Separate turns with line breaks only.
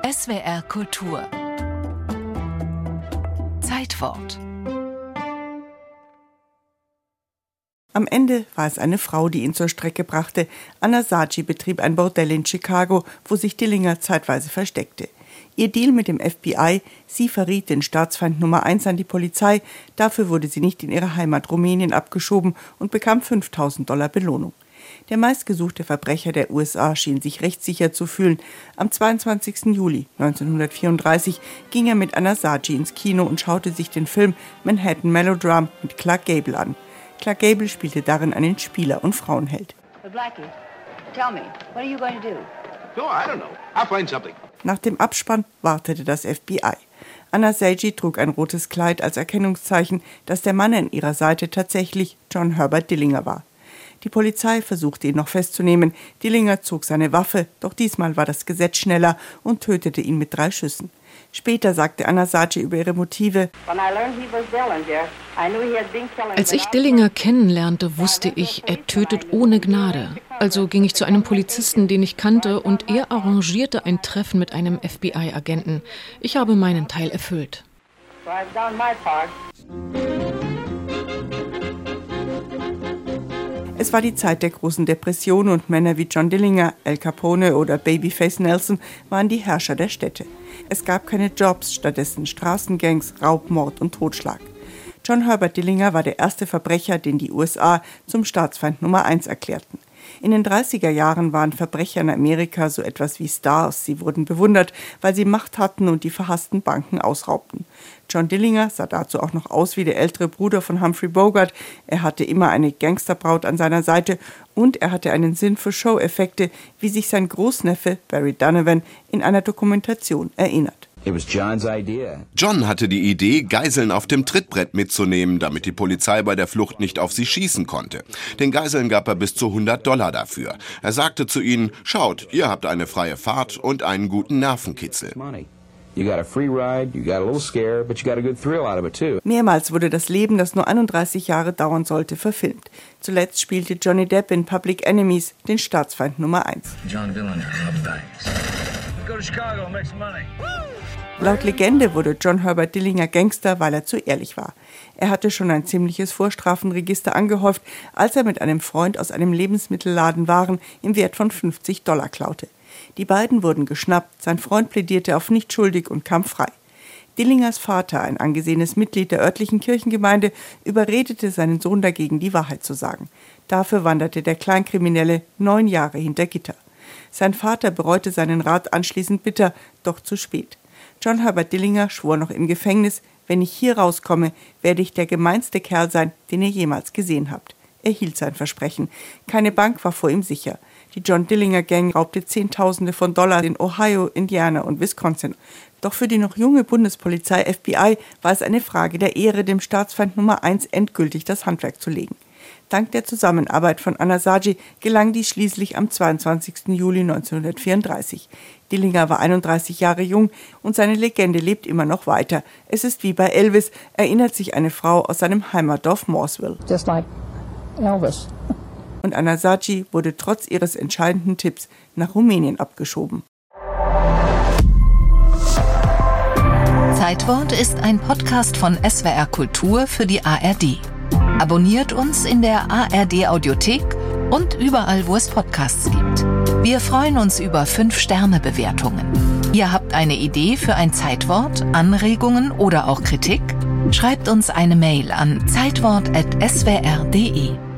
SWR Kultur Zeitwort.
Am Ende war es eine Frau, die ihn zur Strecke brachte. Anasazi betrieb ein Bordell in Chicago, wo sich Dillinger zeitweise versteckte. Ihr Deal mit dem FBI, sie verriet den Staatsfeind Nummer 1 an die Polizei. Dafür wurde sie nicht in ihre Heimat Rumänien abgeschoben und bekam $5.000 Belohnung. Der meistgesuchte Verbrecher der USA schien sich rechtssicher zu fühlen. Am 22. Juli 1934 ging er mit Anasazi ins Kino und schaute sich den Film Manhattan Melodram mit Clark Gable an. Clark Gable spielte darin einen Spieler und Frauenheld.
Blackie, tell me, what are you going to do?
Oh, I don't know. I'll find something.
Nach dem Abspann wartete das FBI. Anasazi trug ein rotes Kleid als Erkennungszeichen, dass der Mann an ihrer Seite tatsächlich John Herbert Dillinger war. Die Polizei versuchte ihn noch festzunehmen. Dillinger zog seine Waffe, doch diesmal war das Gesetz schneller und tötete ihn mit 3 Schüssen. Später sagte Anasazi über ihre Motive:
Als ich Dillinger kennenlernte, wusste ich, er tötet ohne Gnade. Also ging ich zu einem Polizisten, den ich kannte, und er arrangierte ein Treffen mit einem FBI-Agenten. Ich habe meinen Teil erfüllt.
Es war die Zeit der großen Depression und Männer wie John Dillinger, Al Capone oder Babyface Nelson waren die Herrscher der Städte. Es gab keine Jobs, stattdessen Straßengangs, Raub, Mord und Totschlag. John Herbert Dillinger war der erste Verbrecher, den die USA zum Staatsfeind Nummer 1 erklärten. In den 30er Jahren waren Verbrecher in Amerika so etwas wie Stars. Sie wurden bewundert, weil sie Macht hatten und die verhassten Banken ausraubten. John Dillinger sah dazu auch noch aus wie der ältere Bruder von Humphrey Bogart. Er hatte immer eine Gangsterbraut an seiner Seite und er hatte einen Sinn für Show-Effekte, wie sich sein Großneffe Barry Donovan in einer Dokumentation erinnert.
John hatte die Idee, Geiseln auf dem Trittbrett mitzunehmen, damit die Polizei bei der Flucht nicht auf sie schießen konnte. Den Geiseln gab er bis zu $100 dafür. Er sagte zu ihnen: Schaut, ihr habt eine freie Fahrt und einen guten Nervenkitzel.
Mehrmals wurde das Leben, das nur 31 Jahre dauern sollte, verfilmt. Zuletzt spielte Johnny Depp in Public Enemies den Staatsfeind Nummer 1. Laut Legende wurde John Herbert Dillinger Gangster, weil er zu ehrlich war. Er hatte schon ein ziemliches Vorstrafenregister angehäuft, als er mit einem Freund aus einem Lebensmittelladen Waren im Wert von $50 klaute. Die beiden wurden geschnappt, sein Freund plädierte auf nicht schuldig und kam frei. Dillingers Vater, ein angesehenes Mitglied der örtlichen Kirchengemeinde, überredete seinen Sohn dagegen, die Wahrheit zu sagen. Dafür wanderte der Kleinkriminelle 9 Jahre hinter Gitter. Sein Vater bereute seinen Rat anschließend bitter, doch zu spät. John Herbert Dillinger schwor noch im Gefängnis: Wenn ich hier rauskomme, werde ich der gemeinste Kerl sein, den ihr jemals gesehen habt. Er hielt sein Versprechen. Keine Bank war vor ihm sicher. Die John Dillinger Gang raubte Zehntausende von Dollar in Ohio, Indiana und Wisconsin. Doch für die noch junge Bundespolizei FBI war es eine Frage der Ehre, dem Staatsfeind Nummer 1 endgültig das Handwerk zu legen. Dank der Zusammenarbeit von Anasazi gelang dies schließlich am 22. Juli 1934. Dillinger war 31 Jahre jung und seine Legende lebt immer noch weiter. Es ist wie bei Elvis, erinnert sich eine Frau aus seinem Heimatdorf Mooresville.
Just like Elvis.
Und Anasazi wurde trotz ihres entscheidenden Tipps nach Rumänien abgeschoben.
Zeitwort ist ein Podcast von SWR Kultur für die ARD. Abonniert uns in der ARD Audiothek und überall, wo es Podcasts gibt. Wir freuen uns über 5-Sterne-Bewertungen. Ihr habt eine Idee für ein Zeitwort, Anregungen oder auch Kritik? Schreibt uns eine Mail an zeitwort@swr.de.